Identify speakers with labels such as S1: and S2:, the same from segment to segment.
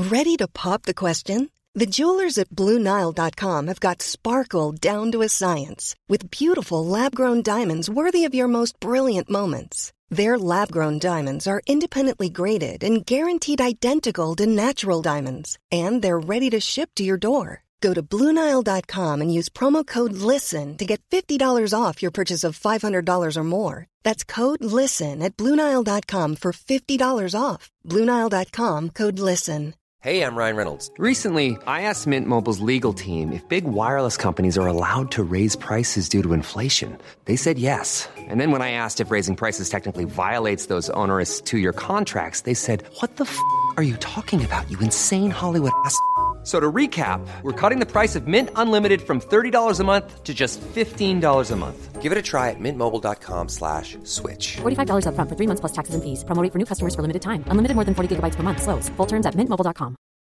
S1: Ready to pop the question? The jewelers at BlueNile.com have got sparkle down to a science with beautiful lab-grown diamonds worthy of your most brilliant moments. Their lab-grown diamonds are independently graded and guaranteed identical to natural diamonds, and they're ready to ship to your door. Go to BlueNile.com and use promo code LISTEN to get $50 off your purchase of $500 or more. That's code LISTEN at BlueNile.com for $50 off. BlueNile.com, code LISTEN.
S2: Hey, I'm Ryan Reynolds. Recently, I asked Mint Mobile's legal team if big wireless companies are allowed to raise prices due to inflation. They said yes. And then when I asked if raising prices technically violates those onerous two-year contracts, they said, "What the f*** are you talking about, you insane Hollywood ass f- So to recap, we're cutting the price of Mint Unlimited from $30 a month to just $15 a month. Give it a try at mintmobile.com/switch.
S3: $45 up front for 3 months plus taxes and fees. Promo rate for new customers for limited time. Unlimited more than 40 gigabytes per month. Slows full terms at mintmobile.com.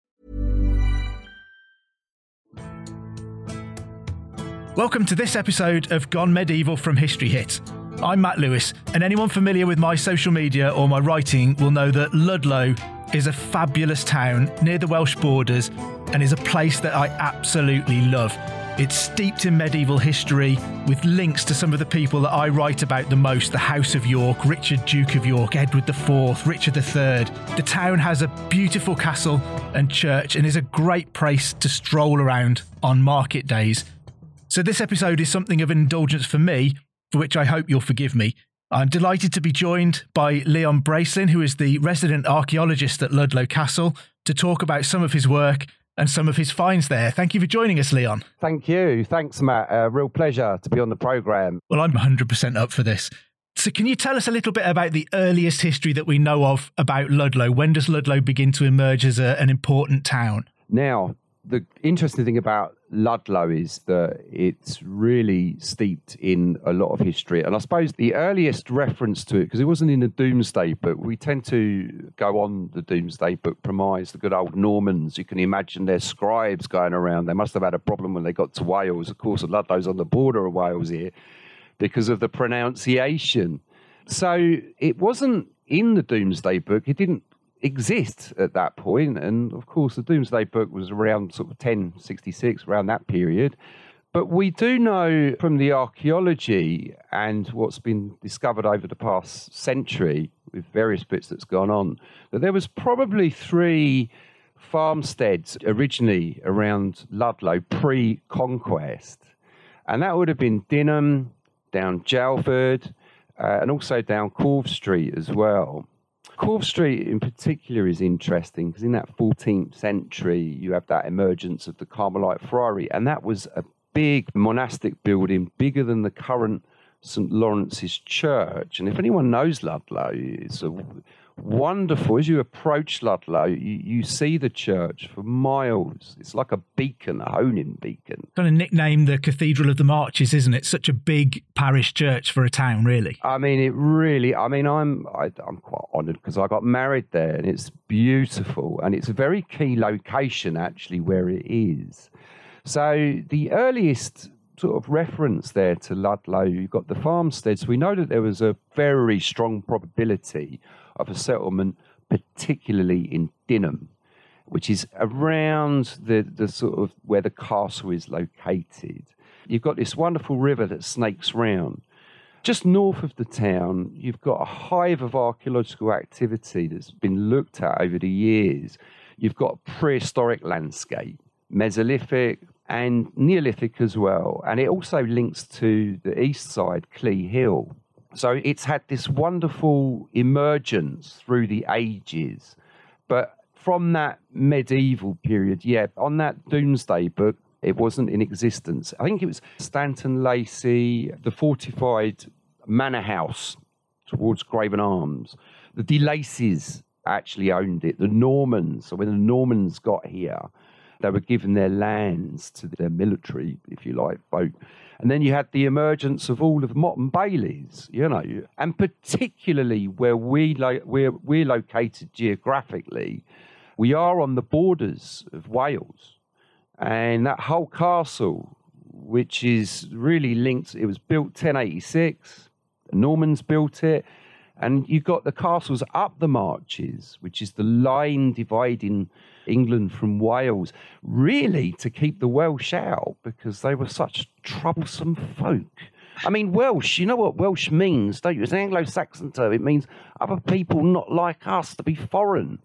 S4: Welcome to this episode of Gone Medieval from History Hit. I'm Matt Lewis, and anyone familiar with my social media or my writing will know that Ludlow is a fabulous town near the Welsh borders and is a place that I absolutely love. It's steeped in medieval history with links to some of the people that I write about the most: the House of York, Richard, Duke of York, Edward IV, Richard III. The town has a beautiful castle and church and is a great place to stroll around on market days. So this episode is something of an indulgence for me, for which I hope you'll forgive me. I'm delighted to be joined by Leon Bracelin, who is the resident archaeologist at Ludlow Castle, to talk about some of his work and some of his finds there. Thank you for joining us, Leon.
S5: Thank you. Thanks, Matt. Real pleasure to be on the programme.
S4: Well, I'm 100% up for this. So can you tell us a little bit about the earliest history that we know of about Ludlow? When does Ludlow begin to emerge as an important town?
S5: Now, the interesting thing about Ludlow is that it's really steeped in a lot of history. And I suppose the earliest reference to it, because it wasn't in the Domesday Book, we tend to go on the Domesday Book premise, the good old Normans. You can imagine their scribes going around. They must have had a problem when they got to Wales. Of course, Ludlow's on the border of Wales here because of the pronunciation. So it wasn't in the Domesday Book. It didn't exist at that point, and of course the Domesday Book was around sort of 1066, around that period. But we do know from the archaeology and what's been discovered over the past century with various bits that's gone on, that there was probably 3 farmsteads originally around Ludlow pre-conquest, and that would have been Dinham, down Jalford, and also down Corve Street as well. Corve Street in particular is interesting because in that 14th century, you have that emergence of the Carmelite Friary, and that was a big monastic building, bigger than the current St. Lawrence's Church. And if anyone knows Ludlow, it's a wonderful, as you approach Ludlow, you see the church for miles. It's like a beacon, a honing beacon.
S4: Kind of nicknamed the Cathedral of the Marches, isn't it? Such a big parish church for a town, really.
S5: I mean, I'm quite honoured because I got married there, and it's beautiful, and it's a very key location actually where it is. So the earliest sort of reference there to Ludlow, you've got the farmsteads. We know that there was a very strong probability of a settlement, particularly in Dinham, which is around the sort of where the castle is located. You've got this wonderful river that snakes round. Just north of the town, you've got a hive of archaeological activity that's been looked at over the years. You've got a prehistoric landscape, Mesolithic and Neolithic as well. And it also links to the east side, Clee Hill. So it's had this wonderful emergence through the ages. But from that medieval period, on that Domesday Book, it wasn't in existence. I think it was Stanton Lacey, the fortified manor house towards Graven Arms. The De Lacys actually owned it, the Normans. So when the Normans got here, they were given their lands to their military, if you like, folk. And then you had the emergence of all of Mott and Bailey's, and particularly where we're located geographically, we are on the borders of Wales. And that whole castle, which is really linked, it was built 1086, the Normans built it, And you've got the castles up the marches, which is the line dividing England from Wales, really to keep the Welsh out because they were such troublesome folk. I mean, Welsh, you know what Welsh means, don't you? It's an Anglo-Saxon term. It means other people not like us, to be foreign.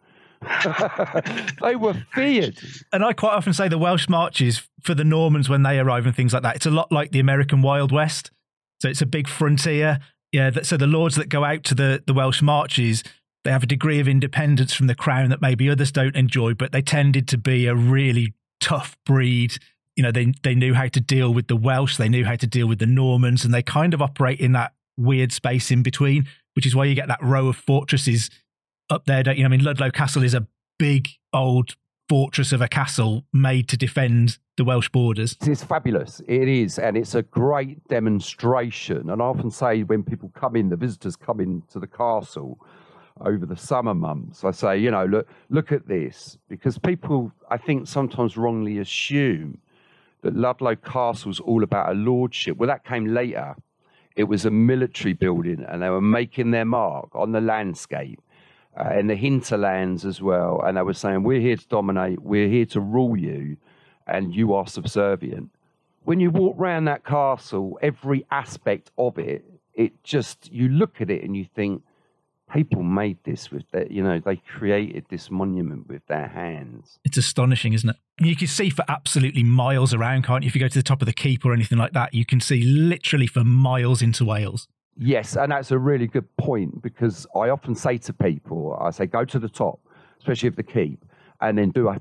S5: They were feared.
S4: And I quite often say the Welsh marches for the Normans when they arrive and things like that, it's a lot like the American Wild West. So it's a big frontier. Yeah, so the lords that go out to the Welsh marches, they have a degree of independence from the crown that maybe others don't enjoy, but they tended to be a really tough breed. You know, they knew how to deal with the Welsh, they knew how to deal with the Normans, and they kind of operate in that weird space in between, which is why you get that row of fortresses up there, don't you? I mean, Ludlow Castle is a big old fortress of a castle made to defend the Welsh borders.
S5: It's fabulous. It is. And it's a great demonstration. And I often say when people come in, the visitors come into the castle over the summer months, I say, you know, look at this. Because people, I think, sometimes wrongly assume that Ludlow Castle's all about a lordship. Well, that came later. It was a military building and they were making their mark on the landscape. In the hinterlands as well, and they were saying, we're here to dominate, we're here to rule you, and you are subservient. When you walk around that castle, every aspect of it, you look at it and you think, people made this with their, you know, they created this monument with their hands.
S4: It's astonishing, isn't it? You can see for absolutely miles around, can't you? If you go to the top of the keep or anything like that, you can see literally for miles into Wales.
S5: Yes, and that's a really good point because I often say to people, I say, go to the top, especially of the keep, and then do a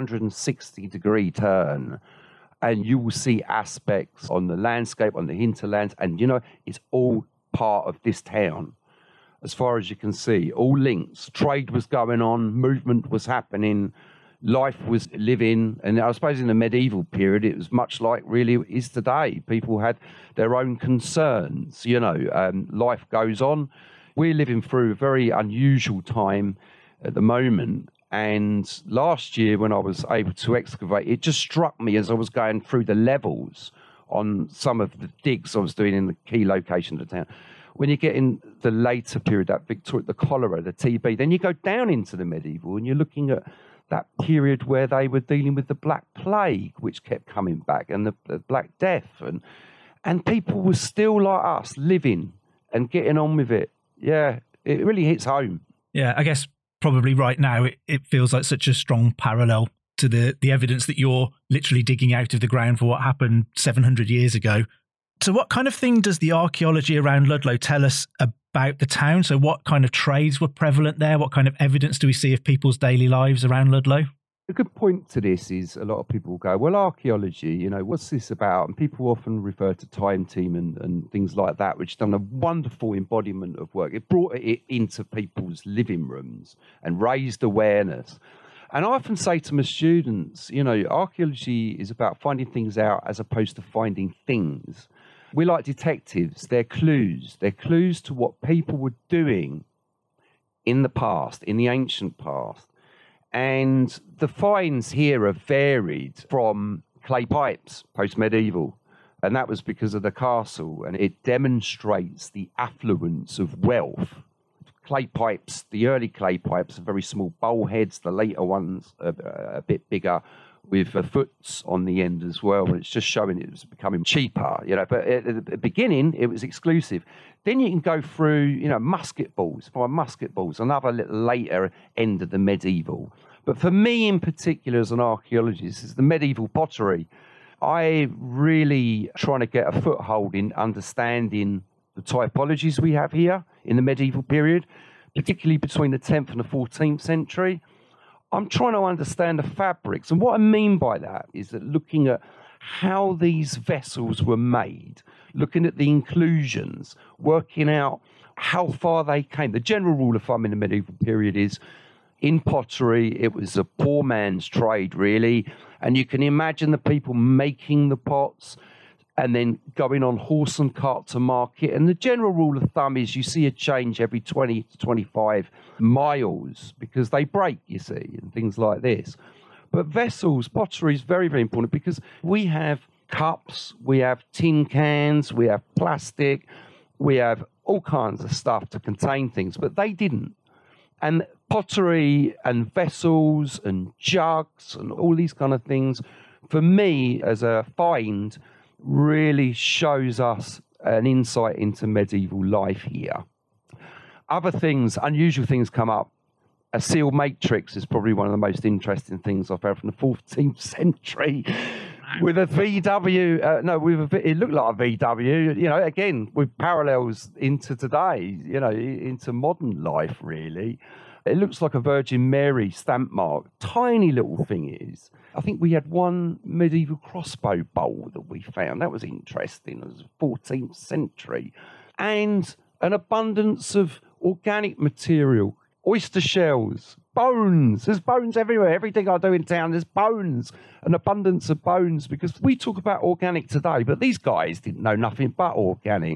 S5: 360-degree turn, and you will see aspects on the landscape, on the hinterlands, and, you know, it's all part of this town. As far as you can see, all links, trade was going on, movement was happening, life was living, and I suppose in the medieval period, it was much like really it is today. People had their own concerns, you know, life goes on. We're living through a very unusual time at the moment. And last year when I was able to excavate, it just struck me as I was going through the levels on some of the digs I was doing in the key locations of the town. When you get in the later period, that Victoria, the cholera, the TB, then you go down into the medieval and you're looking at that period where they were dealing with the Black Plague, which kept coming back, and the Black Death. And people were still like us, living and getting on with it. Yeah, it really hits home.
S4: Yeah, I guess probably right now it feels like such a strong parallel to the evidence that you're literally digging out of the ground for what happened 700 years ago. So what kind of thing does the archaeology around Ludlow tell us about the town? So what kind of trades were prevalent there? What kind of evidence do we see of people's daily lives around Ludlow?
S5: A good point to this is a lot of people go, well, archaeology, you know, what's this about? And people often refer to Time Team and things like that, which done a wonderful embodiment of work. It brought it into people's living rooms and raised awareness. And I often say to my students, you know, archaeology is about finding things out as opposed to finding things. We're like detectives. They're clues. They're clues to what people were doing in the past, in the ancient past. And the finds here are varied from clay pipes, post-medieval. And that was because of the castle. And it demonstrates the affluence of wealth. Clay pipes, the early clay pipes are very small bowl heads. The later ones are a bit bigger, with foots on the end as well. And it's just showing it was becoming cheaper, you know. But at the beginning, it was exclusive. Then you can go through, you know, musket balls, another little later end of the medieval. But for me in particular, as an archaeologist, is the medieval pottery. I really trying to get a foothold in understanding the typologies we have here in the medieval period, particularly between the 10th and the 14th century. I'm trying to understand the fabrics. And what I mean by that is that looking at how these vessels were made, looking at the inclusions, working out how far they came. The general rule of thumb in the medieval period is in pottery, it was a poor man's trade, really. And you can imagine the people making the pots and then going on horse and cart to market. And the general rule of thumb is you see a change every 20 to 25 miles because they break, you see, and things like this. But vessels, pottery is very, very important because we have cups, we have tin cans, we have plastic, we have all kinds of stuff to contain things, but they didn't. And pottery and vessels and jugs and all these kind of things, for me as a find, really shows us an insight into medieval life here. Other things, unusual things come up. A seal matrix is probably one of the most interesting things I've heard from the 14th century. With a VW, it looked like a VW, again, with parallels into today, into modern life, really. It looks like a Virgin Mary stamp mark. Tiny little thing it is. I think we had one medieval crossbow bowl that we found. That was interesting. It was 14th century. And an abundance of organic material, oyster shells, bones. There's bones everywhere. Everything I do in town, there's bones, an abundance of bones, because we talk about organic today, but these guys didn't know nothing but organic,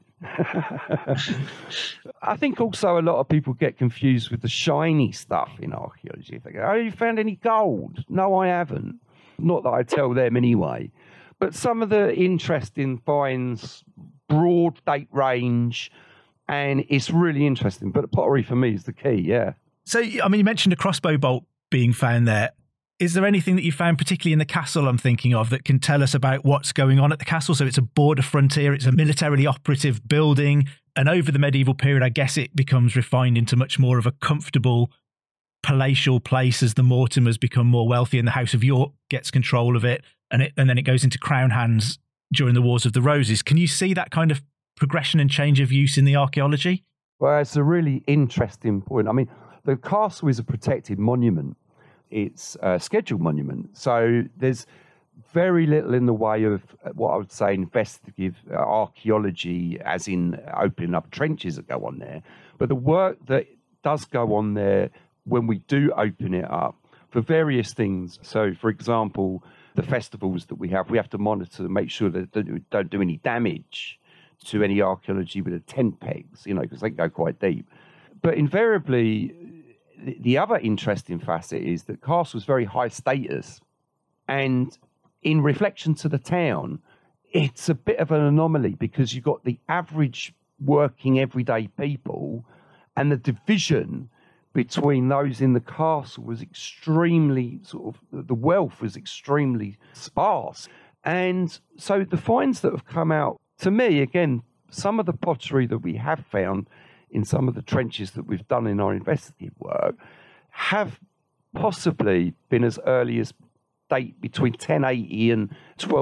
S5: I think also a lot of people get confused with the shiny stuff in archaeology. They go, oh, you found any gold? No, I haven't. Not that I tell them anyway. But some of the interesting finds, broad date range, and it's really interesting. But the pottery for me is the key, yeah.
S4: So, I mean, you mentioned a crossbow bolt being found there. Is there anything that you found, particularly in the castle I'm thinking of, that can tell us about what's going on at the castle? So it's a border frontier, it's a militarily operative building, and over the medieval period, I guess it becomes refined into much more of a comfortable palatial place as the Mortimers become more wealthy and the House of York gets control of it, and then it goes into crown hands during the Wars of the Roses. Can you see that kind of progression and change of use in the archaeology?
S5: Well, it's a really interesting point. I mean, the castle is a protected monument. It's a scheduled monument. So there's very little in the way of what I would say investigative archaeology, as in opening up trenches that go on there. But the work that does go on there when we do open it up for various things. So, for example, the festivals that we have to monitor to make sure that they don't do any damage to any archaeology with the tent pegs, because they go quite deep. But invariably, the other interesting facet is that castle is very high status, and in reflection to the town, it's a bit of an anomaly because you've got the average working everyday people, and the division between those in the castle was extremely the wealth was extremely sparse. And so the finds that have come out, to me, again, some of the pottery that we have found in some of the trenches that we've done in our investigative work have possibly been as early as date between 1080 and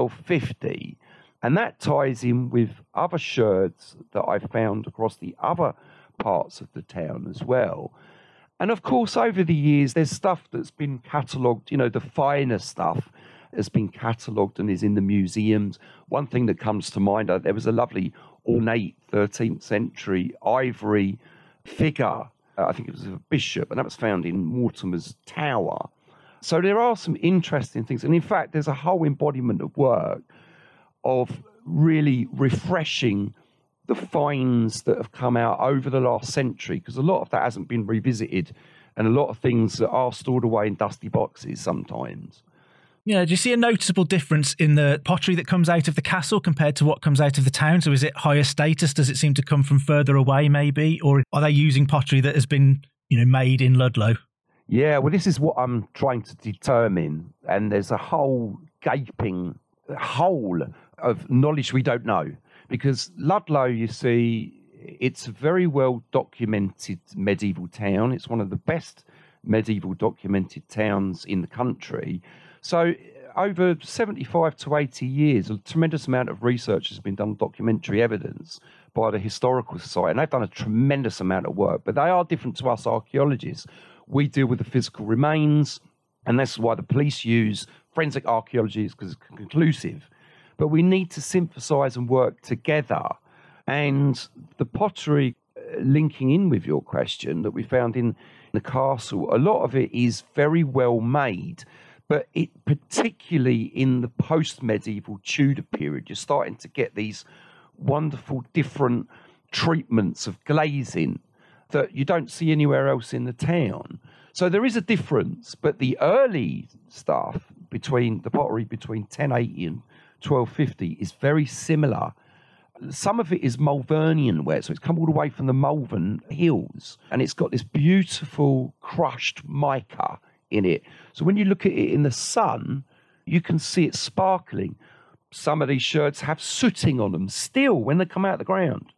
S5: 1250. And that ties in with other sherds that I found across the other parts of the town as well. And of course, over the years, there's stuff that's been catalogued, the finer stuff has been catalogued and is in the museums. One thing that comes to mind, there was a lovely ornate 13th century ivory figure. I think it was of a bishop, and that was found in Mortimer's Tower. So there are some interesting things. And in fact, there's a whole embodiment of work of really refreshing the finds that have come out over the last century, because a lot of that hasn't been revisited, and a lot of things that are stored away in dusty boxes sometimes.
S4: Yeah, do you see a noticeable difference in the pottery that comes out of the castle compared to what comes out of the town? So is it higher status? Does it seem to come from further away maybe? Or are they using pottery that has been, made in Ludlow?
S5: Yeah, well, this is what I'm trying to determine. And there's a whole gaping hole of knowledge we don't know. Because Ludlow, you see, it's a very well documented medieval town. It's one of the best medieval documented towns in the country. So over 75 to 80 years, a tremendous amount of research has been done on documentary evidence by the Historical Society, and they've done a tremendous amount of work, but they are different to us archaeologists. We deal with the physical remains, and that's why the police use forensic archaeology, because it's conclusive. But we need to synthesize and work together. And the pottery, linking in with your question, that we found in the castle, a lot of it is very well made. But it, particularly in the post-medieval Tudor period, you're starting to get these wonderful different treatments of glazing that you don't see anywhere else in the town. So there is a difference, but the early stuff between the pottery between 1080 and 1250 is very similar. Some of it is Malvernian ware, so it's come all the way from the Malvern Hills, and it's got this beautiful crushed mica in it. So when you look at it in the sun, you can see it sparkling. Some of these shirts have sooting on them still when they come out of the ground.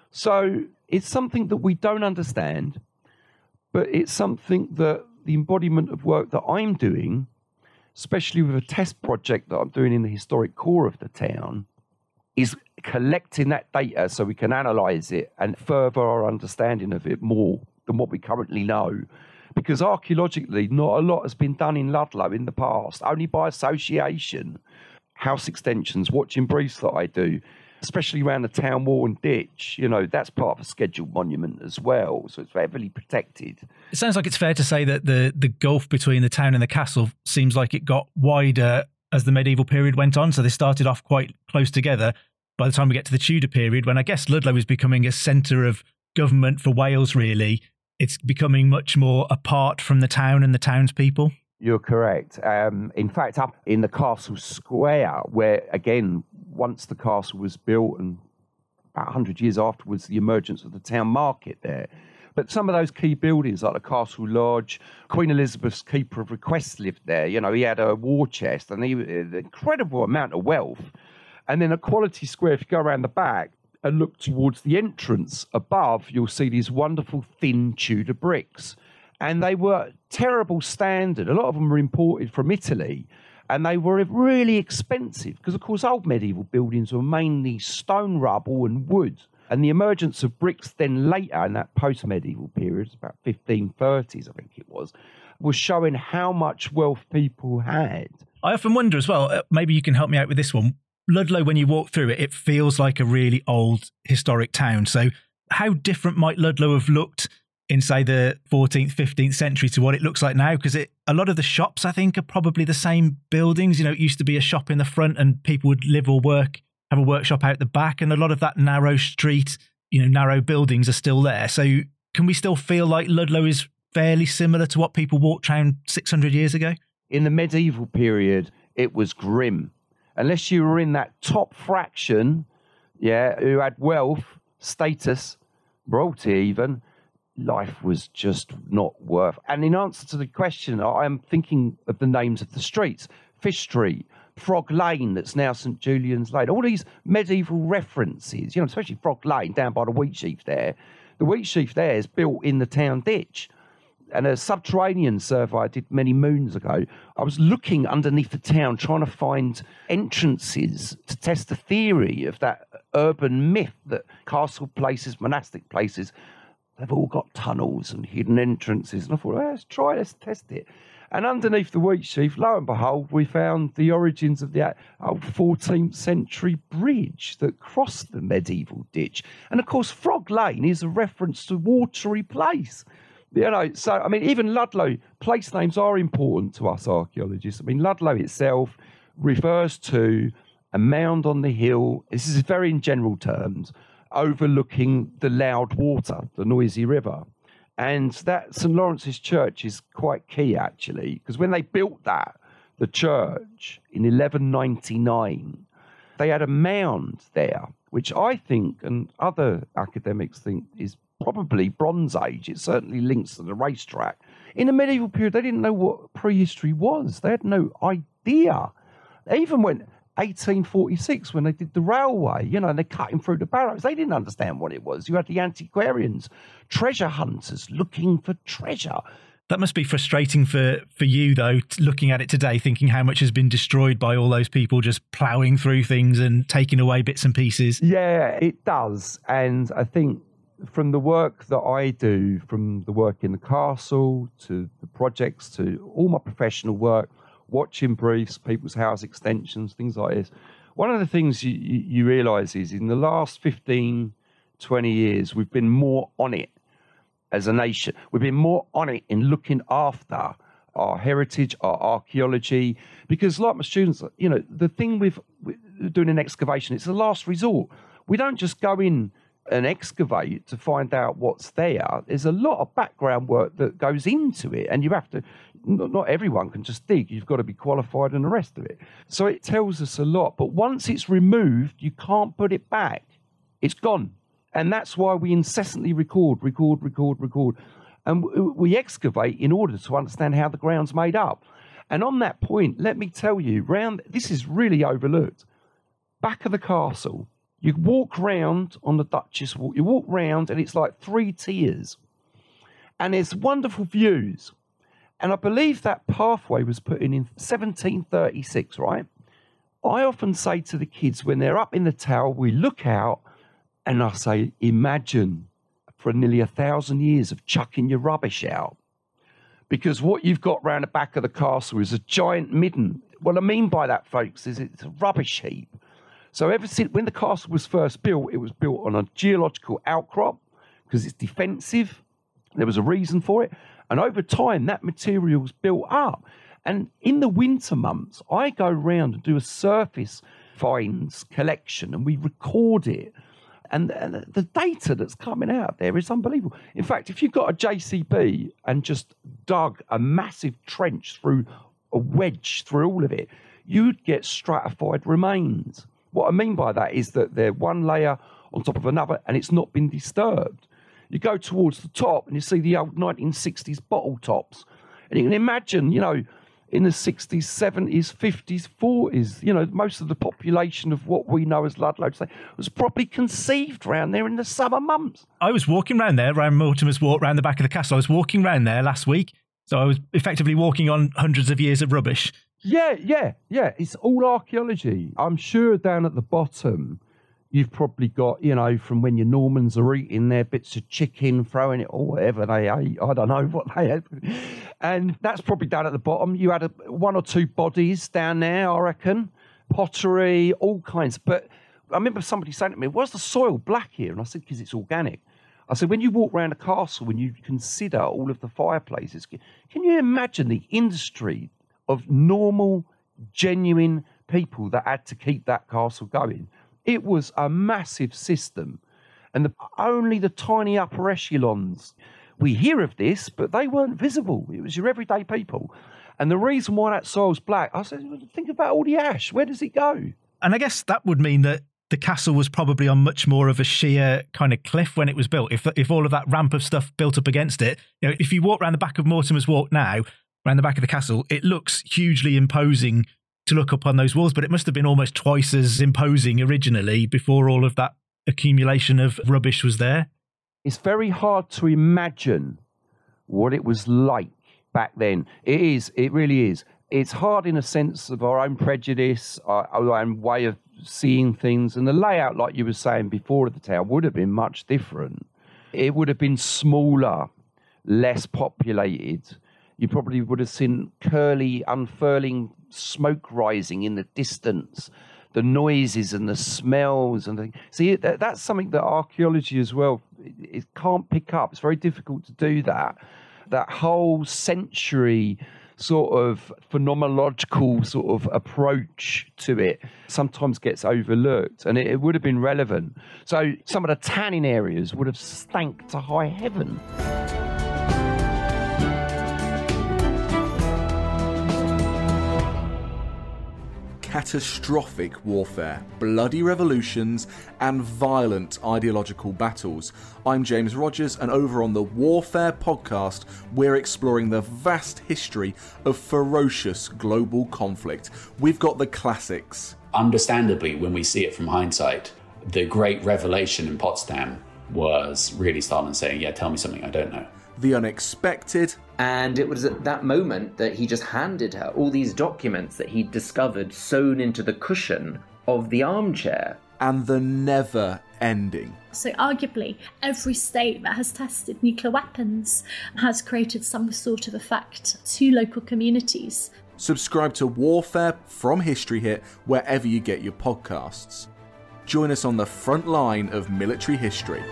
S5: So it's something that we don't understand, but it's something that the embodiment of work that I'm doing, especially with a test project that I'm doing in the historic core of the town, is collecting that data so we can analyse it and further our understanding of it more than what we currently know. Because archaeologically, not a lot has been done in Ludlow in the past, only by association. House extensions, watching briefs that I do, especially around the town wall and ditch, that's part of a scheduled monument as well. So it's heavily protected.
S4: It sounds like it's fair to say that the gulf between the town and the castle seems like it got wider as the medieval period went on. So they started off quite close together. By the time we get to the Tudor period, when I guess Ludlow is becoming a centre of government for Wales, really, it's becoming much more apart from the town and the townspeople.
S5: You're correct. In fact, up in the castle square, where, again, once the castle was built and about 100 years afterwards, the emergence of the town market there. But some of those key buildings, like the Castle Lodge, Queen Elizabeth's Keeper of Requests lived there. He had a war chest and an incredible amount of wealth. And then at Quality Square, if you go around the back and look towards the entrance above, you'll see these wonderful thin Tudor bricks. And they were terrible standard. A lot of them were imported from Italy. And they were really expensive because, of course, old medieval buildings were mainly stone rubble and wood. And the emergence of bricks then later in that post-medieval period, about 1530s, I think it was showing how much wealth people had.
S4: I often wonder as well, maybe you can help me out with this one. Ludlow, when you walk through it, it feels like a really old historic town. So how different might Ludlow have looked in, say, the 14th, 15th century to what it looks like now? Because a lot of the shops, I think, are probably the same buildings. It used to be a shop in the front and people would live or work, have a workshop out the back. And a lot of that narrow street, narrow buildings are still there. So can we still feel like Ludlow is fairly similar to what people walked around 600 years ago?
S5: In the medieval period, it was grim. Unless you were in that top fraction, who had wealth, status, royalty even, life was just not worth. And in answer to the question, I'm thinking of the names of the streets. Fish Street, Frog Lane, that's now St Julian's Lane. All these medieval references, especially Frog Lane down by the wheat sheaf there. The wheat sheaf there is built in the town ditch. And a subterranean survey I did many moons ago, I was looking underneath the town trying to find entrances to test the theory of that urban myth that castle places, monastic places, they've all got tunnels and hidden entrances. And I thought, let's test it. And underneath the wheat sheaf, lo and behold, we found the origins of the old 14th century bridge that crossed the medieval ditch. And of course, Frog Lane is a reference to Watery Place. So, even Ludlow, place names are important to us archaeologists. Ludlow itself refers to a mound on the hill. This is very in general terms, overlooking the loud water, the noisy river. And that St Lawrence's Church is quite key, actually, because when they built the church in 1199, they had a mound there, which I think, and other academics think, is probably Bronze Age. It certainly links to the racetrack. In the medieval period, they didn't know what prehistory was. They had no idea. They even went 1846 when they did the railway, and they're cutting through the barrows. They didn't understand what it was. You had the antiquarians, treasure hunters looking for treasure.
S4: That must be frustrating for you, though, looking at it today, thinking how much has been destroyed by all those people just ploughing through things and taking away bits and pieces.
S5: Yeah, it does. And I think from the work that I do, from the work in the castle to the projects to all my professional work, watching briefs, people's house extensions, things like this, one of the things you realise is in the last 15, 20 years, we've been more on it as a nation. We've been more on it in looking after our heritage, our archaeology, because like my students, the thing with doing an excavation, it's a last resort. We don't just go in and excavate to find out what's there. There's a lot of background work that goes into it, and you have to, not everyone can just dig. You've got to be qualified and the rest of it. So it tells us a lot. But once it's removed, you can't put it back. It's gone. And that's why we incessantly record. And we excavate in order to understand how the ground's made up. And on that point, let me tell you, this is really overlooked. Back of the castle, you walk round on the Duchess Walk, you walk round and it's like 3 tiers. And there's wonderful views. And I believe that pathway was put in 1736, right? I often say to the kids when they're up in the tower, we look out and I say, imagine for nearly 1,000 years of chucking your rubbish out. Because what you've got round the back of the castle is a giant midden. What I mean by that, folks, is it's a rubbish heap. So ever since when the castle was first built, it was built on a geological outcrop because it's defensive. There was a reason for it. And over time, that material's built up. And in the winter months, I go round and do a surface finds collection and we record it. And the data that's coming out there is unbelievable. In fact, if you got a JCB and just dug a massive trench through a wedge through all of it, you'd get stratified remains. What I mean by that is that they're one layer on top of another and it's not been disturbed. You go towards the top and you see the old 1960s bottle tops. And you can imagine, in the 60s, 70s, 50s, 40s, most of the population of what we know as Ludlow today was probably conceived around there in the summer months.
S4: I was walking around there, around Mortimer's Walk, around the back of the castle. I was walking around there last week. So I was effectively walking on hundreds of years of rubbish.
S5: Yeah. It's all archaeology. I'm sure down at the bottom, you've probably got, from when your Normans are eating their bits of chicken, throwing it or whatever they ate. I don't know what they had. And that's probably down at the bottom. You had 1 or 2 bodies down there, I reckon. Pottery, all kinds. But I remember somebody saying to me, why's the soil black here? And I said, because it's organic. I said, when you walk around a castle, when you consider all of the fireplaces, can you imagine the industry of normal, genuine people that had to keep that castle going? It was a massive system. And only the tiny upper echelons, we hear of this, but they weren't visible. It was your everyday people. And the reason why that soil's black, I said, think about all the ash. Where does it go?
S4: And I guess that would mean that the castle was probably on much more of a sheer kind of cliff when it was built. If all of that ramp of stuff built up against it, if you walk around the back of Mortimer's Walk now, around the back of the castle, it looks hugely imposing to look up on those walls, but it must have been almost twice as imposing originally before all of that accumulation of rubbish was there.
S5: It's very hard to imagine what it was like back then. It really is. It's hard in a sense of our own prejudice, our own way of seeing things, and the layout, like you were saying before, of the town would have been much different. It would have been smaller, less populated. You probably would have seen curly, unfurling smoke rising in the distance, the noises and the smells and the. See, that's something that archaeology as well, it can't pick up. It's very difficult to do that. That whole century sort of phenomenological sort of approach to it sometimes gets overlooked, and it would have been relevant. So some of the tanning areas would have stank to high heaven.
S6: Catastrophic warfare, bloody revolutions, and violent ideological battles. I'm James Rogers, and over on the Warfare podcast, we're exploring the vast history of ferocious global conflict. We've got the classics.
S7: Understandably, when we see it from hindsight, the great revelation in Potsdam was really Stalin saying, yeah, tell me something I don't know.
S6: The unexpected.
S8: And it was at that moment that he just handed her all these documents that he'd discovered sewn into the cushion of the armchair.
S6: And the never ending.
S9: So arguably, every state that has tested nuclear weapons has created some sort of effect to local communities.
S6: Subscribe to Warfare from History Hit wherever you get your podcasts. Join us on the front line of military history.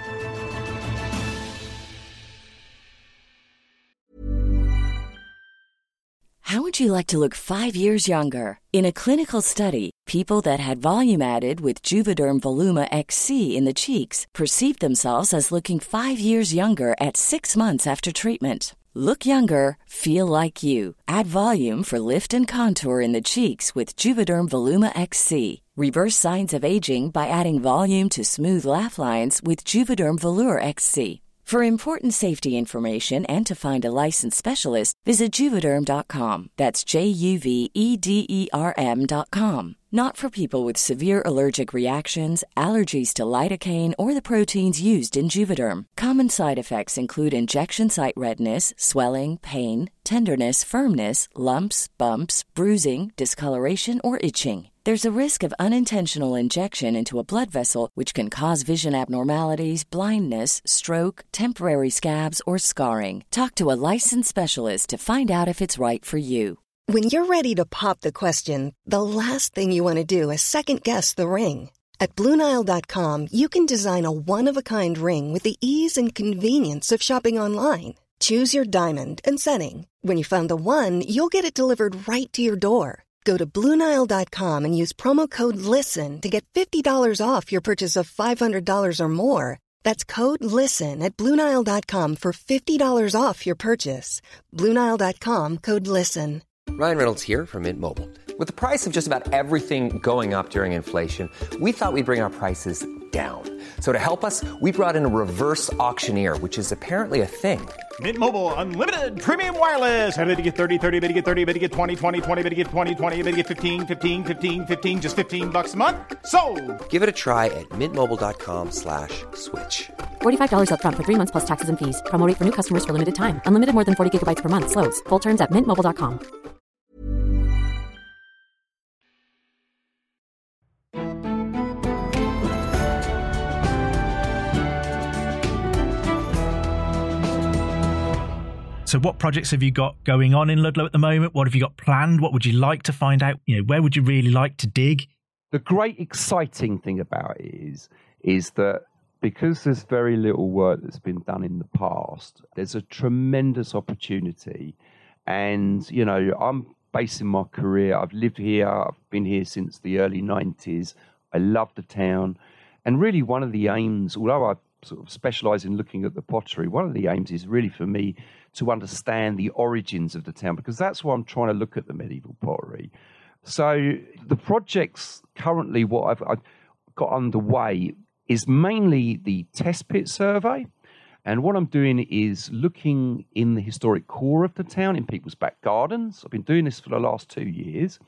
S10: How would you like to look 5 years younger? In a clinical study, people that had volume added with Juvederm Voluma XC in the cheeks perceived themselves as looking 5 years younger at 6 months after treatment. Look younger, feel like you. Add volume for lift and contour in the cheeks with Juvederm Voluma XC. Reverse signs of aging by adding volume to smooth laugh lines with Juvederm Volure XC. For important safety information and to find a licensed specialist, visit Juvederm.com. That's JUVEDERM.com. Not for people with severe allergic reactions, allergies to lidocaine, or the proteins used in Juvederm. Common side effects include injection site redness, swelling, pain, tenderness, firmness, lumps, bumps, bruising, discoloration, or itching. There's a risk of unintentional injection into a blood vessel, which can cause vision abnormalities, blindness, stroke, temporary scabs, or scarring. Talk to a licensed specialist to find out if it's right for you.
S1: When you're ready to pop the question, the last thing you want to do is second-guess the ring. At BlueNile.com, you can design a one-of-a-kind ring with the ease and convenience of shopping online. Choose your diamond and setting. When you find the one, you'll get it delivered right to your door. Go to BlueNile.com and use promo code LISTEN to get $50 off your purchase of $500 or more. That's code LISTEN at BlueNile.com for $50 off your purchase. BlueNile.com, code LISTEN.
S2: Ryan Reynolds here from Mint Mobile. With the price of just about everything going up during inflation, we thought we'd bring our prices down. So to help us, we brought in a reverse auctioneer, which is apparently a thing.
S11: Mint Mobile Unlimited Premium Wireless. How to get 30, 30, bit to get 30, bit to get 20, 20, 20, bit to get 20, 20, bit to get 15, 15, 15, 15, just $15 a month? Sold!
S2: Give it a try at mintmobile.com/switch.
S3: $45 up front for 3 months plus taxes and fees. Promo rate for new customers for limited time. Unlimited more than 40 gigabytes per month. Slows full terms at mintmobile.com.
S4: So what projects have you got going on in Ludlow at the moment? What have you got planned? What would you like to find out? Where would you really like to dig?
S5: The great exciting thing about it is that because there's very little work that's been done in the past, there's a tremendous opportunity. And, I'm basing my career. I've lived here. I've been here since the early 90s. I love the town. And really one of the aims, although I sort of specialise in looking at the pottery, one of the aims is really for me to understand the origins of the town, because that's why I'm trying to look at the medieval pottery. So the projects currently, what I've got underway is mainly the test pit survey. And what I'm doing is looking in the historic core of the town, in people's back gardens. I've been doing this for the last 2 years.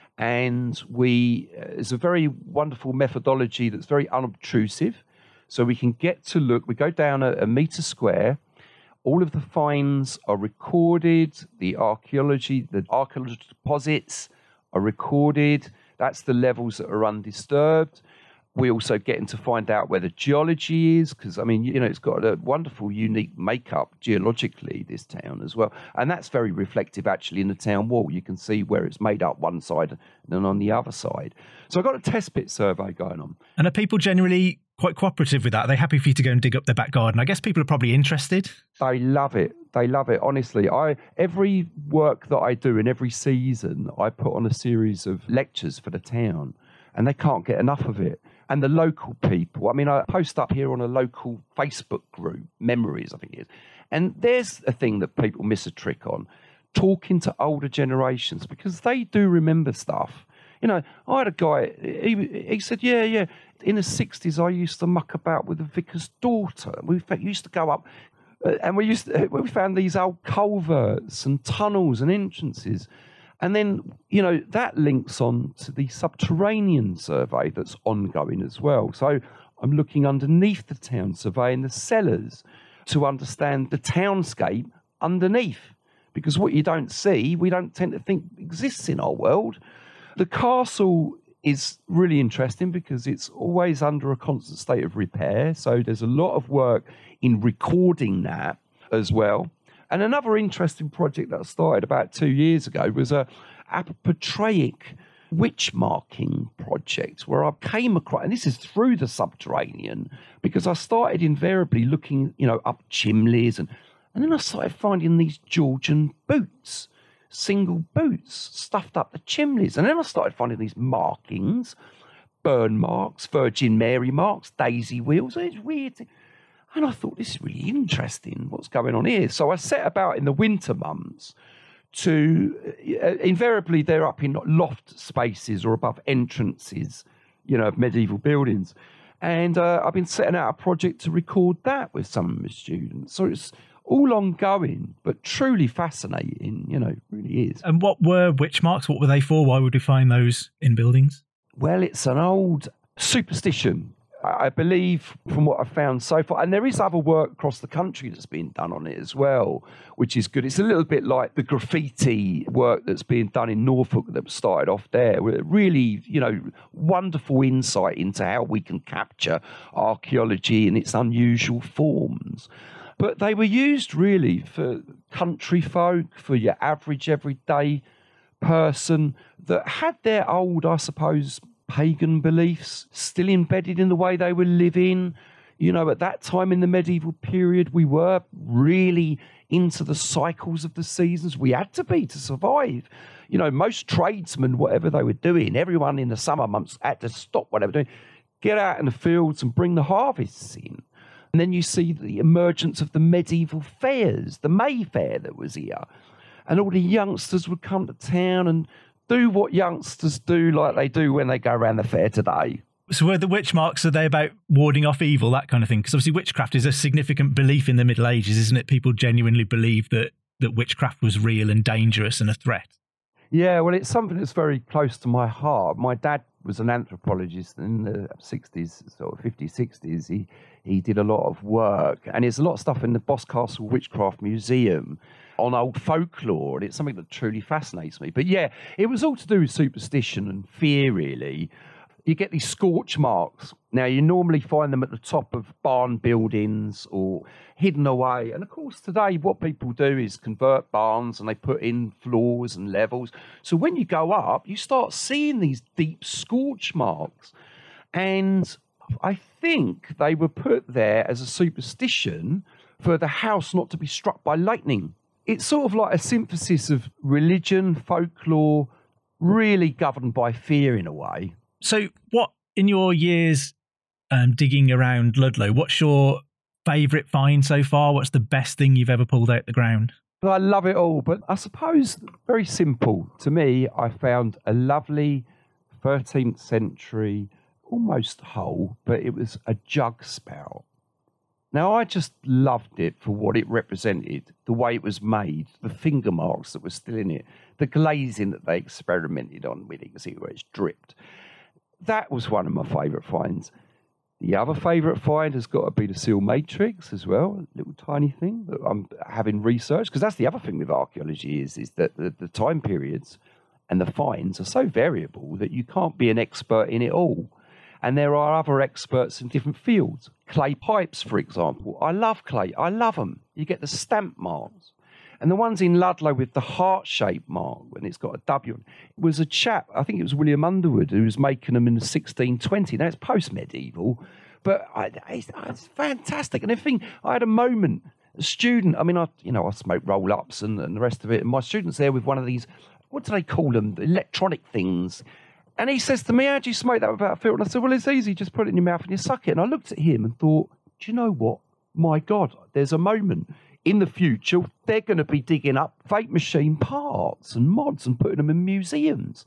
S5: And it's a very wonderful methodology that's very unobtrusive. So we can get to look, we go down a metre square. All of the finds are recorded. The archaeological deposits are recorded. That's the levels that are undisturbed. We also get to find out where the geology is, because, it's got a wonderful, unique makeup geologically, this town as well. And that's very reflective, actually, in the town wall. You can see where it's made up one side and then on the other side. So I've got a test pit survey going on.
S4: And are people generally quite cooperative with that? Are they happy for you to go and dig up their back garden? I guess people are probably interested.
S5: They love it. They love it. Honestly, every work that I do in every season, I put on a series of lectures for the town, and they can't get enough of it. And the local people, I post up here on a local Facebook group, Memories, I think it is. And there's a thing that people miss a trick on, talking to older generations, because they do remember stuff. I had a guy, he said, yeah, in the 60s, I used to muck about with the vicar's daughter. We used to go up and we found these old culverts and tunnels and entrances. And then, that links on to the subterranean survey that's ongoing as well. So I'm looking underneath the town, surveying the cellars to understand the townscape underneath. Because what you don't see, we don't tend to think exists in our world. The castle is really interesting because it's always under a constant state of repair. So there's a lot of work in recording that as well. And another interesting project that I started about 2 years ago was a apotropaic witch marking project where I came across, and this is through the subterranean, because I started invariably looking, up chimneys, and then I started finding these Georgian boots, single boots stuffed up the chimneys. And then I started finding these markings, burn marks, Virgin Mary marks, daisy wheels. It's weird. And I thought, this is really interesting. What's going on here? So I set about in the winter months to, invariably they're up in loft spaces or above entrances, of medieval buildings. And I've been setting out a project to record that with some of my students. So it's all ongoing, but truly fascinating, it really is.
S4: And what were witch marks? What were they for? Why would we find those in buildings?
S5: Well, it's an old superstition, I believe, from what I've found so far. And there is other work across the country that's been done on it as well, which is good. It's a little bit like the graffiti work that's being done in Norfolk that started off there. Really, wonderful insight into how we can capture archaeology in its unusual forms. But they were used really for country folk, for your average everyday person that had their old, I suppose, pagan beliefs still embedded in the way they were living. At that time in the medieval period, we were really into the cycles of the seasons. We had to be to survive. Most tradesmen, whatever they were doing, everyone in the summer months had to stop what they were doing, get out in the fields and bring the harvests in. And then you see the emergence of the medieval fairs, the Mayfair that was here. And all the youngsters would come to town and do what youngsters do like they do when they go around the fair today.
S4: So were the witch marks, are they about warding off evil, that kind of thing? Because obviously witchcraft is a significant belief in the Middle Ages, isn't it? People genuinely believed that witchcraft was real and dangerous and a threat.
S5: Yeah, well, it's something that's very close to my heart. My dad was an anthropologist in the 60s, sort of 50s, 60s. He did a lot of work, and there's a lot of stuff in the Boscastle Witchcraft Museum on old folklore, and it's something that truly fascinates me. But yeah, it was all to do with superstition and fear, really. You get these scorch marks. Now, you normally find them at the top of barn buildings or hidden away. And of course, today, what people do is convert barns and they put in floors and levels. So when you go up, you start seeing these deep scorch marks. And I think they were put there as a superstition for the house not to be struck by lightning. It's sort of like a synthesis of religion, folklore, really governed by fear in a way.
S4: So what, in your years digging around Ludlow, what's your favourite find so far? What's the best thing you've ever pulled out the ground?
S5: Well, I love it all, but I suppose very simple. To me, I found a lovely 13th century, almost hole, but it was a jug spout. Now, I just loved it for what it represented, the way it was made, the finger marks that were still in it, the glazing that they experimented on with it. You can see where it's dripped. That was one of my favourite finds. The other favourite find has got to be the seal matrix as well, a little tiny thing that I'm having researched, because that's the other thing with archaeology is that the time periods and the finds are so variable that you can't be an expert in it all. And there are other experts in different fields. Clay pipes, for example. I love clay. I love them. You get the stamp marks. And the ones in Ludlow with the heart-shaped mark, when it's got a W, it was a chap, I think it was William Underwood, who was making them in 1620. Now, it's post-medieval, but it's fantastic. And the thing, I had a moment, a student, I smoke roll-ups and the rest of it, and my student's there with one of these, what do they call them, the electronic things. And he says to me, how do you smoke that without a filter? And I said, well, it's easy, just put it in your mouth and you suck it. And I looked at him and thought, do you know what? My God, there's a moment in the future, they're going to be digging up fake machine parts and mods and putting them in museums.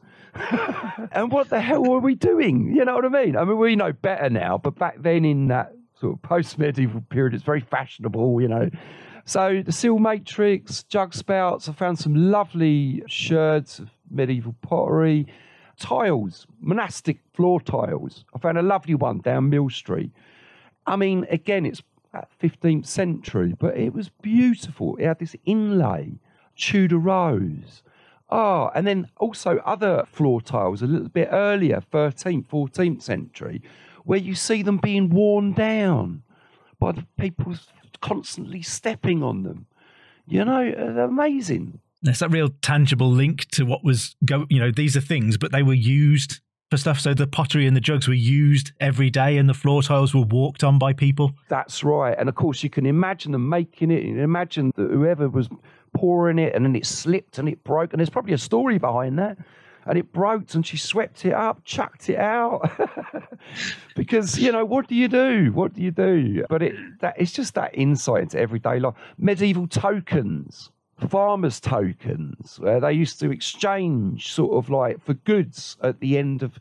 S5: And what the hell were we doing? You know what I mean? I mean, we know better now, but back then in that sort of post-medieval period, it's very fashionable, So the seal matrix, jug spouts, I found some lovely sherds of medieval pottery, tiles, monastic floor tiles. I found a lovely one down Mill Street. I mean, again, it's 15th century, but it was beautiful. It had this inlay, Tudor rose. And then also other floor tiles a little bit earlier, 13th, 14th century, where you see them being worn down by the people constantly stepping on them. They're amazing.
S4: There's that real tangible link to what was these are things, but they were used for stuff. So the pottery and the jugs were used every day and the floor tiles were walked on by people.
S5: That's right. And of course, you can imagine them making it. You can imagine that whoever was pouring it and then it slipped and it broke. And there's probably a story behind that. and it broke, and she swept it up, chucked it out. Because, what do you do? What do you do? But it's just that insight into everyday life. Medieval tokens, farmers' tokens, where they used to exchange sort of like for goods at the end of,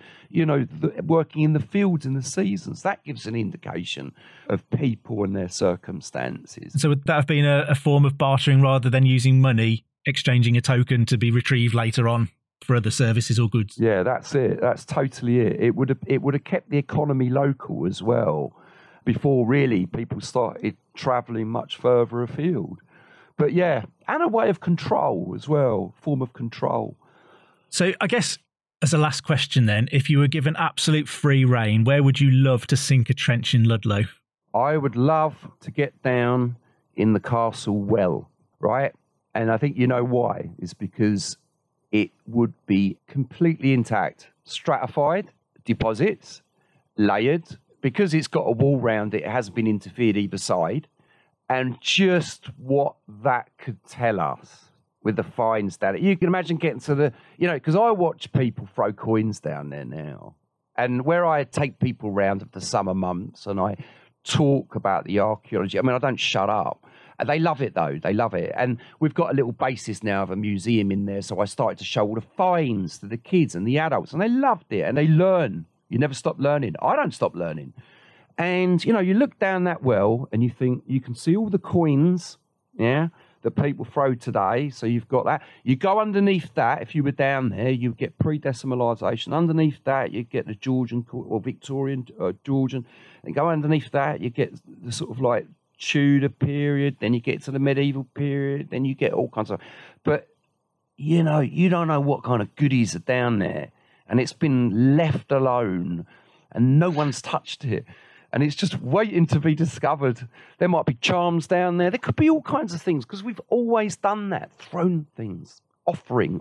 S5: working in the fields in the seasons. That gives an indication of people and their circumstances.
S4: So would that have been a form of bartering rather than using money, exchanging a token to be retrieved later on for other services or goods?
S5: Yeah, that's it. That's totally it. It would have kept the economy local as well before really people started travelling much further afield. But yeah, and a way of control as well, form of control.
S4: So I guess as a last question then, if you were given absolute free rein, where would you love to sink a trench in Ludlow?
S5: I would love to get down in the castle well, right? And I think you know why. It's because it would be completely intact, stratified, deposits, layered, because it's got a wall round it, it hasn't been interfered either side. And just what that could tell us with the fines down. You can imagine getting to the, because I watch people throw coins down there now. And where I take people round of the summer months and I talk about the archaeology, I don't shut up. And they love it, though. They love it. And we've got a little basis now of a museum in there. So I started to show all the finds to the kids and the adults. And they loved it. And they learn. You never stop learning. I don't stop learning. And, you look down that well and you think you can see all the coins, that people throw today. So you've got that. You go underneath that. If you were down there, you get pre-decimalisation. Underneath that, you get the Georgian or Victorian Georgian. And go underneath that, you get the sort of like Tudor period. Then you get to the medieval period. Then you get all kinds of... But, you don't know what kind of goodies are down there. And it's been left alone and no one's touched it. And it's just waiting to be discovered. There might be charms down there. There could be all kinds of things because we've always done that, thrown things, offering.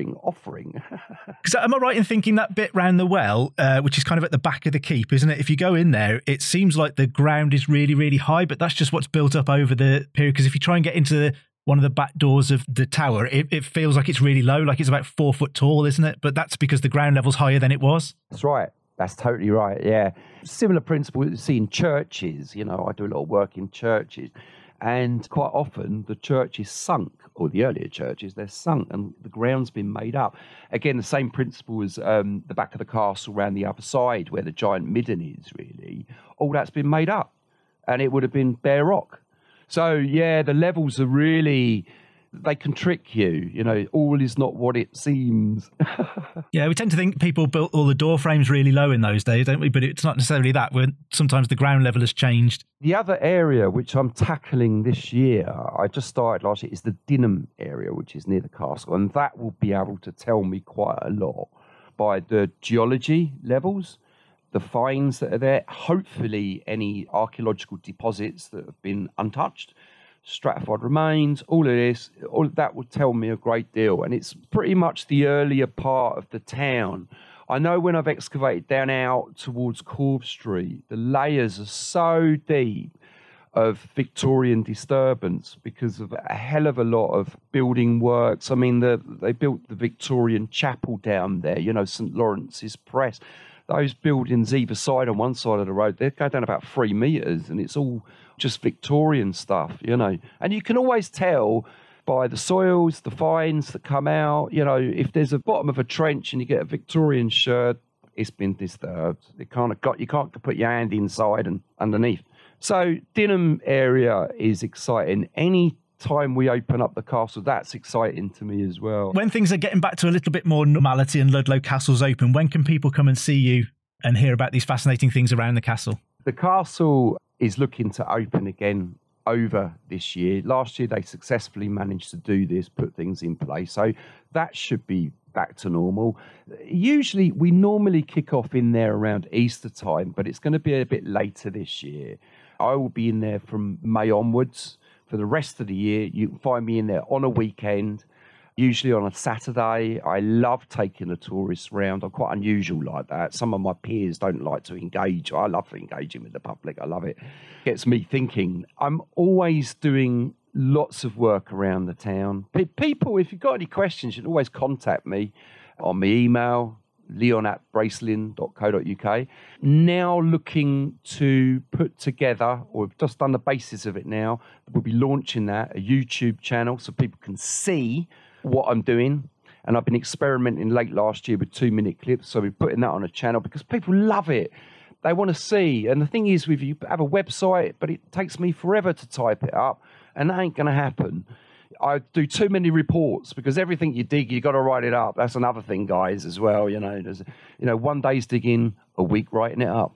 S4: Because am I right in thinking that bit round the well, which is kind of at the back of the keep, isn't it? If you go in there, it seems like the ground is really, really high, but that's just what's built up over the period. Because if you try and get into one of the back doors of the tower, it feels like it's really low, like it's about 4 foot tall, isn't it? But that's because the ground level's higher than it was.
S5: That's right. That's totally right, yeah. Similar principle you see in churches. I do a lot of work in churches. And quite often the church is sunk, or the earlier churches, they're sunk and the ground's been made up. Again, the same principle as the back of the castle around the other side where the giant midden is, really. All that's been made up. And it would have been bare rock. So, yeah, the levels are really... They can trick you, all is not what it seems.
S4: Yeah, we tend to think people built all the door frames really low in those days, don't we? But it's not necessarily that. Sometimes the ground level has changed.
S5: The other area which I'm tackling this year, I just started last year, is the Dinham area, which is near the castle. And that will be able to tell me quite a lot by the geology levels, the finds that are there, hopefully any archaeological deposits that have been untouched, stratified remains, all of that will tell me a great deal. And it's pretty much the earlier part of the town. I know when I've excavated down out towards Corve Street, the layers are so deep of Victorian disturbance because of a hell of a lot of building works. They built the Victorian chapel down there, St. Lawrence's Press. Those buildings either side on one side of the road, they go down about 3 metres and it's all just Victorian stuff, And you can always tell by the soils, the finds that come out, if there's a bottom of a trench and you get a Victorian sherd, it's been disturbed. You can't put your hand inside and underneath. So Dinham area is exciting. Any time we open up the castle, that's exciting to me as well.
S4: When things are getting back to a little bit more normality and Ludlow Castle's open, when can people come and see you and hear about these fascinating things around the castle?
S5: The castle is looking to open again over this year. Last year they successfully managed to do this, put things in place. So that should be back to normal. We normally kick off in there around Easter time, but it's going to be a bit later this year. I will be in there from May onwards. For the rest of the year, you can find me in there on a weekend, usually on a Saturday. I love taking the tourists around. I'm quite unusual like that. Some of my peers don't like to engage. I love engaging with the public. I love it. Gets me thinking. I'm always doing lots of work around the town. People, if you've got any questions, you can always contact me. on my email, leon@bracelin.co.uk. Now looking to put together, or we've just done the basis of it now, we'll be launching that, a YouTube channel so people can see what I'm doing. And I've been experimenting late last year with 2-minute clips, so we're putting that on a channel because people love it. They want to see. And the thing is, with you have a website, but it takes me forever to type it up, and that ain't going to happen. I do too many reports because everything you dig, you got to write it up. That's another thing, guys, as well. There's, one day's digging, a week writing it up.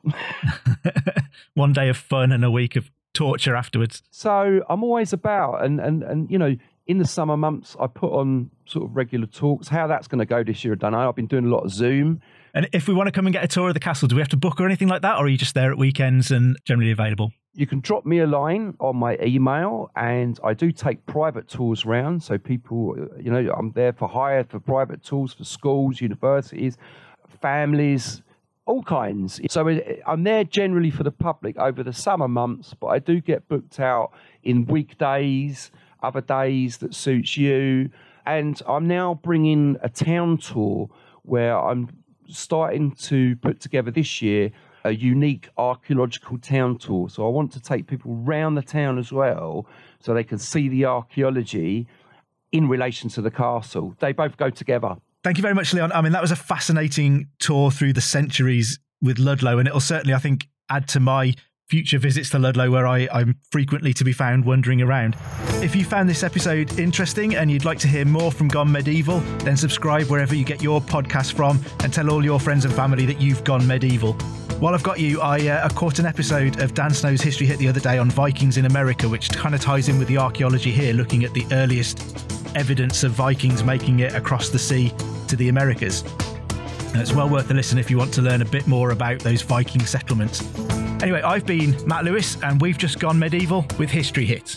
S4: One day of fun and a week of torture afterwards.
S5: So I'm always about, and in the summer months, I put on sort of regular talks. How that's going to go this year, I don't know. I've been doing a lot of Zoom.
S4: And if we want to come and get a tour of the castle, do we have to book or anything like that? Or are you just there at weekends and generally available?
S5: You can drop me a line on my email, and I do take private tours round. So people, I'm there for hire for private tours for schools, universities, families, all kinds. So I'm there generally for the public over the summer months, but I do get booked out in weekdays, other days that suits you. And I'm now bringing a town tour where I'm starting to put together this year a unique archaeological town tour. So I want to take people round the town as well so they can see the archaeology in relation to the castle. They both go together.
S4: Thank you very much, Leon. I mean, that was a fascinating tour through the centuries with Ludlow, and it'll certainly, I think, add to my future visits to Ludlow, where I'm frequently to be found wandering around. If you found this episode interesting and you'd like to hear more from Gone Medieval, then subscribe wherever you get your podcast from and tell all your friends and family that you've gone medieval. While I've got you, I caught an episode of Dan Snow's History Hit the other day on Vikings in America, which kind of ties in with the archaeology here, looking at the earliest evidence of Vikings making it across the sea to the Americas. And it's well worth a listen if you want to learn a bit more about those Viking settlements. Anyway, I've been Matt Lewis, and we've just gone medieval with History Hit.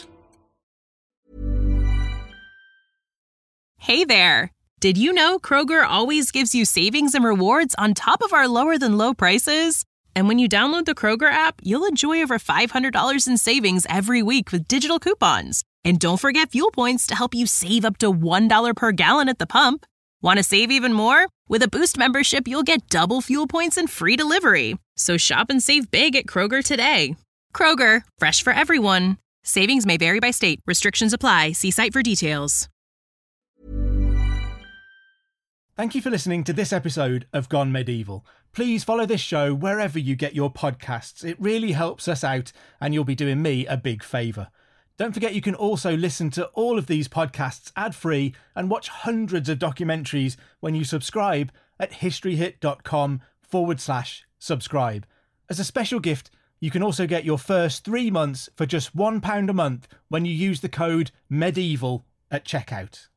S12: Hey there! Did you know Kroger always gives you savings and rewards on top of our lower-than-low prices? And when you download the Kroger app, you'll enjoy over $500 in savings every week with digital coupons. And don't forget fuel points to help you save up to $1 per gallon at the pump. Want to save even more? With a Boost membership, you'll get double fuel points and free delivery. So shop and save big at Kroger today. Kroger, fresh for everyone. Savings may vary by state. Restrictions apply. See site for details.
S4: Thank you for listening to this episode of Gone Medieval. Please follow this show wherever you get your podcasts. It really helps us out, and you'll be doing me a big favour. Don't forget you can also listen to all of these podcasts ad-free and watch hundreds of documentaries when you subscribe at historyhit.com/subscribe. As a special gift, you can also get your first 3 months for just £1 a month when you use the code MEDIEVAL at checkout.